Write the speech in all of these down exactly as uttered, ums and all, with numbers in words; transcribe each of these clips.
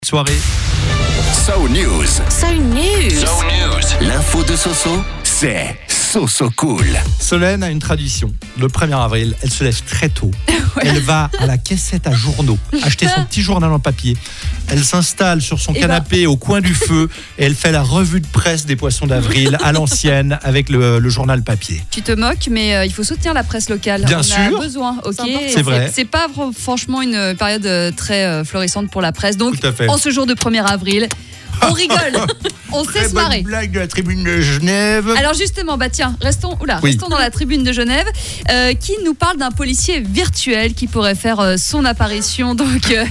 Soirée. So News. So News. So News. L'info de Soso, c'est Soso Cool. Solène a une tradition. Le premier avril, elle se lève très tôt. Ouais. Elle va à la caissette à journaux, acheter son petit journal en papier. Elle s'installe sur son et canapé bah... au coin du feu et elle fait la revue de presse des poissons d'avril à l'ancienne avec le, le journal papier. Tu te moques, mais euh, il faut soutenir la presse locale. Bien On sûr. a besoin, ok. C'est, c'est vrai. C'est pas franchement une période très euh, florissante pour la presse. Donc, en ce jour de premier avril, on rigole, on sait se marrer. Blague de la tribune de Genève. Alors justement, bah tiens, restons, oula, oui. restons dans la tribune de Genève, euh, qui nous parle d'un policier virtuel qui pourrait faire euh, son apparition donc euh,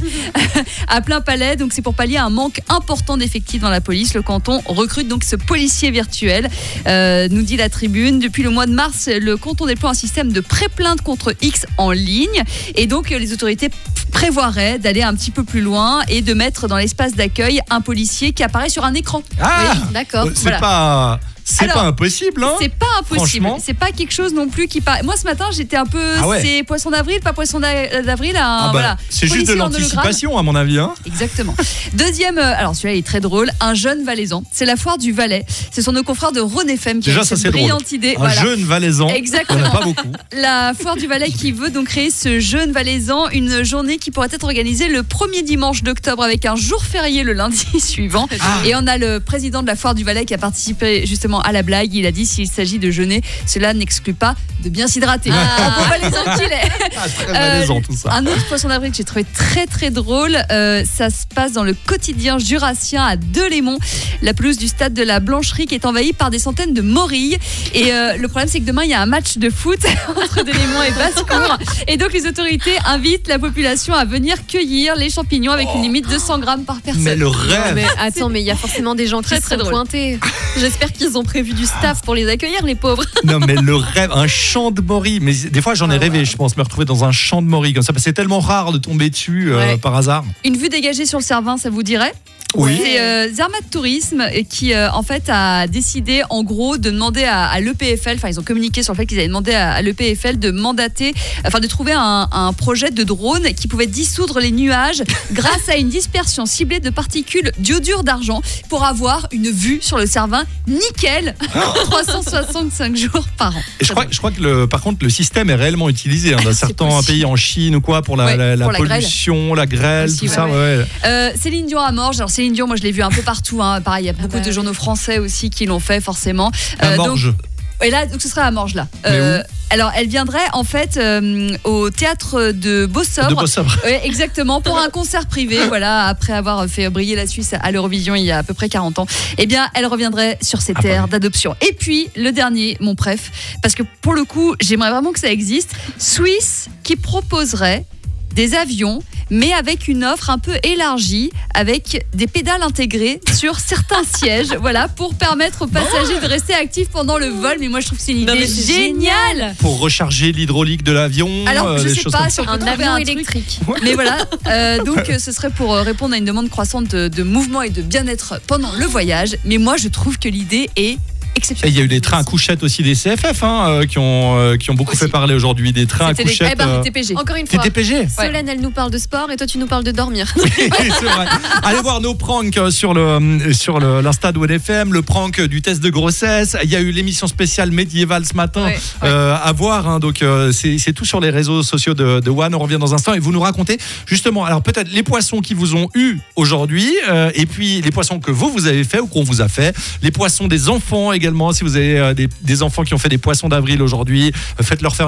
à plein palais. Donc c'est pour pallier un manque important d'effectifs dans la police. Le canton recrute donc ce policier virtuel. Euh, nous dit la tribune. Depuis le mois de mars, le canton déploie un système de pré-plainte contre X en ligne, et donc euh, les autorités prévoiraient d'aller un petit peu plus loin et de mettre dans l'espace d'accueil un policier qui apparaît sur un écran. Ah, oui, d'accord. C'est voilà. pas... C'est Alors, pas impossible, hein. C'est pas impossible. C'est pas quelque chose non plus qui paraît. Moi, ce matin, j'étais un peu. Ah ouais. C'est poisson d'avril, pas poisson d'avril. Un, ah bah, voilà. C'est juste de l'anticipation, à mon avis. Hein. Exactement. Deuxième. Alors, celui-là est très drôle. Un jeune Valaisan. C'est la foire du Valais. Ce sont nos confrères de Rhône F M qui Déjà, ont ça, cette brillante drôle. idée. Un voilà. jeune Valaisan. Exactement. Il n'y en a pas beaucoup. La foire du Valais qui veut donc créer ce jeune Valaisan, une journée qui pourrait être organisée le premier dimanche d'octobre avec un jour férié le lundi suivant. Ah. Et on a le président de la foire du Valais qui a participé justement à la blague. Il a dit: s'il s'agit de jeûner, cela n'exclut pas de bien s'hydrater. Ah. Pour Valaisan qu'il est. Ah, très Valaisan, euh, tout ça. Un autre poisson d'avril que j'ai trouvé très très drôle, euh, ça se passe dans le quotidien jurassien à Delémont, la pelouse du stade de la Blancherie qui est envahie par des centaines de morilles. Et euh, le problème, c'est que demain il y a un match de foot entre Delémont et Basse-Cour, et donc les autorités invitent la population à venir cueillir les champignons avec une limite de cent grammes par personne. Mais le rêve. Non, mais attends, mais il y a forcément des gens qui très, se très sont drôle. pointés. J'espère qu'ils ont prévu du staff pour les accueillir, les pauvres. Non, mais le rêve, un champ de morilles. Mais des fois, j'en ai ah, rêvé, ouais. Je pense, me retrouver dans un champ de morilles comme ça. Parce que c'est tellement rare de tomber dessus ouais. euh, par hasard. Une vue dégagée sur le Cervin, ça vous dirait ? Oui. C'est euh, Zermatt Tourisme qui euh, en fait a décidé en gros de demander à, à l'E P F L, enfin ils ont communiqué sur le fait qu'ils avaient demandé à, à l'E P F L de mandater, enfin de trouver un, un projet de drone qui pouvait dissoudre les nuages grâce à une dispersion ciblée de particules d'iodure d'argent pour avoir une vue sur le Cervin nickel trois cent soixante-cinq jours par an. Et je crois, je crois que le, par contre le système est réellement utilisé hein, dans certains possible. pays en Chine ou quoi pour la, ouais, la, la, pour la pollution, grêle. la grêle, Aussi, tout ouais, ça. Ouais. Ouais. Euh, Céline Dion à Morges. Alors Céline Dion, moi je l'ai vu un peu partout. Hein. Pareil, il y a beaucoup ah bah, de journaux français aussi qui l'ont fait forcément. À euh, Morges. Donc, et là, donc ce sera à Morges là. Euh, alors, elle viendrait en fait euh, au théâtre de Beausobre. De Beausobre. Ouais, exactement, pour un concert privé. Voilà, après avoir fait briller la Suisse à l'Eurovision il y a à peu près quarante ans. Eh bien, elle reviendrait sur ses terres ah bah. d'adoption. Et puis, le dernier, mon préf, parce que pour le coup, j'aimerais vraiment que ça existe. Suisse qui proposerait des avions, mais avec une offre un peu élargie, avec des pédales intégrées sur certains sièges, voilà, pour permettre aux passagers de rester actifs pendant le vol. Mais moi, je trouve que c'est une idée géniale. Pour recharger l'hydraulique de l'avion. Alors, je euh, sais pas, sur un avion électrique. Truc. Mais voilà, euh, donc ce serait pour répondre à une demande croissante de, de mouvement et de bien-être pendant le voyage. Mais moi, je trouve que l'idée est exceptionnel. Et il y a eu des trains à couchettes aussi des C F F hein, euh, qui, ont, euh, qui ont beaucoup aussi. fait parler aujourd'hui. Des trains C'était à couchettes. Des, eh ben, euh... T P G. Encore une fois. T P G. Solène, elle nous parle de sport et toi, tu nous parles de dormir. Oui, c'est vrai. Allez voir nos pranks sur, le, sur le, l'Insta de One F M, le prank du test de grossesse. Il y a eu l'émission spéciale médiévale ce matin ouais, euh, ouais. à voir. Hein, donc, euh, c'est, c'est tout sur les réseaux sociaux de, de One. On revient dans un instant et vous nous racontez justement, alors peut-être les poissons qui vous ont eu aujourd'hui euh, et puis les poissons que vous, vous avez fait ou qu'on vous a fait. Les poissons des enfants également, si vous avez Des, des enfants qui ont fait des poissons d'avril aujourd'hui, faites-leur faire